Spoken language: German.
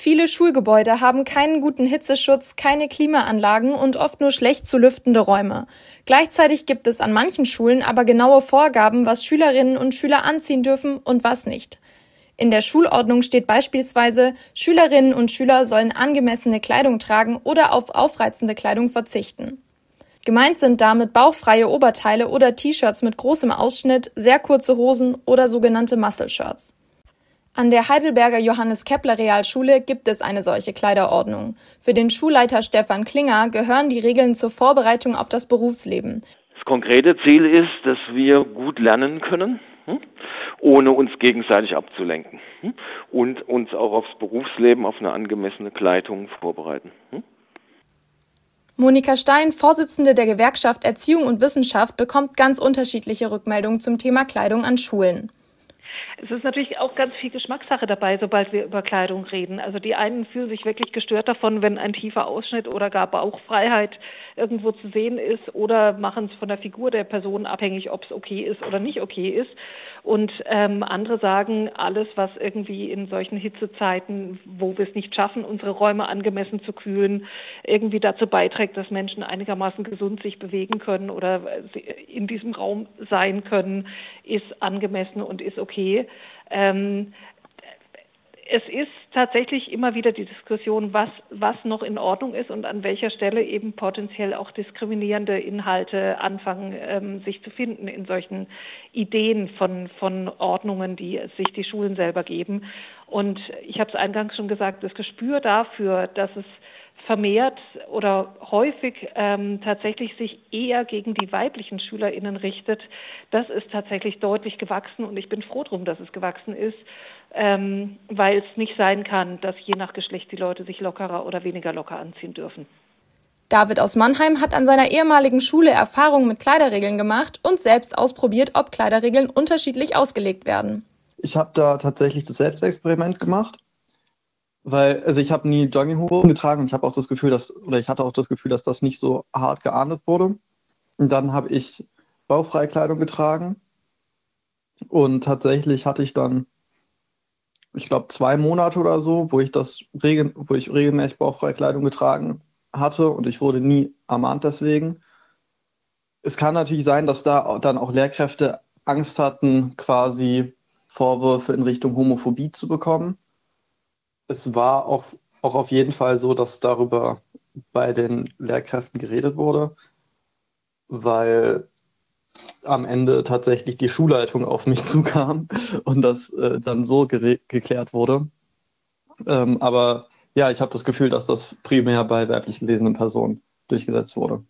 Viele Schulgebäude haben keinen guten Hitzeschutz, keine Klimaanlagen und oft nur schlecht zu lüftende Räume. Gleichzeitig gibt es an manchen Schulen aber genaue Vorgaben, was Schülerinnen und Schüler anziehen dürfen und was nicht. In der Schulordnung steht beispielsweise, Schülerinnen und Schüler sollen angemessene Kleidung tragen oder auf aufreizende Kleidung verzichten. Gemeint sind damit bauchfreie Oberteile oder T-Shirts mit großem Ausschnitt, sehr kurze Hosen oder sogenannte Muscle-Shirts. An der Heidelberger Johannes-Kepler-Realschule gibt es eine solche Kleiderordnung. Für den Schulleiter Stefan Klinger gehören die Regeln zur Vorbereitung auf das Berufsleben. Das konkrete Ziel ist, dass wir gut lernen können, ohne uns gegenseitig abzulenken und uns auch aufs Berufsleben, auf eine angemessene Kleidung vorbereiten. Monika Stein, Vorsitzende der Gewerkschaft Erziehung und Wissenschaft, bekommt ganz unterschiedliche Rückmeldungen zum Thema Kleidung an Schulen. Es ist natürlich auch ganz viel Geschmackssache dabei, sobald wir über Kleidung reden. Also die einen fühlen sich wirklich gestört davon, wenn ein tiefer Ausschnitt oder gar Bauchfreiheit irgendwo zu sehen ist, oder machen es von der Figur der Person abhängig, ob es okay ist oder nicht okay ist. Und andere sagen, alles, was irgendwie in solchen Hitzezeiten, wo wir es nicht schaffen, unsere Räume angemessen zu kühlen, irgendwie dazu beiträgt, dass Menschen einigermaßen gesund sich bewegen können oder in diesem Raum sein können, ist angemessen und ist okay. Es ist tatsächlich immer wieder die Diskussion, was noch in Ordnung ist und an welcher Stelle eben potenziell auch diskriminierende Inhalte anfangen, sich zu finden in solchen Ideen von Ordnungen, die sich die Schulen selber geben. Und ich habe es eingangs schon gesagt, das Gespür dafür, dass es vermehrt oder häufig tatsächlich sich eher gegen die weiblichen SchülerInnen richtet, das ist tatsächlich deutlich gewachsen, und ich bin froh drum, dass es gewachsen ist, weil es nicht sein kann, dass je nach Geschlecht die Leute sich lockerer oder weniger locker anziehen dürfen. David aus Mannheim hat an seiner ehemaligen Schule Erfahrungen mit Kleiderregeln gemacht und selbst ausprobiert, ob Kleiderregeln unterschiedlich ausgelegt werden. Ich habe da tatsächlich das Selbstexperiment gemacht, weil ich habe nie Jogginghosen getragen und ich hatte auch das Gefühl, dass das nicht so hart geahndet wurde. Und dann habe ich bauchfreie Kleidung getragen und tatsächlich hatte ich dann, ich glaube, 2 Monate oder so, wo ich regelmäßig bauchfreie Kleidung getragen hatte, und ich wurde nie ermahnt deswegen. Es kann natürlich sein, dass da dann auch Lehrkräfte Angst hatten, quasi Vorwürfe in Richtung Homophobie zu bekommen. Es war auch auf jeden Fall so, dass darüber bei den Lehrkräften geredet wurde, weil am Ende tatsächlich die Schulleitung auf mich zukam und das dann so geklärt wurde. Aber ja, ich habe das Gefühl, dass das primär bei weiblich gelesenen Personen durchgesetzt wurde.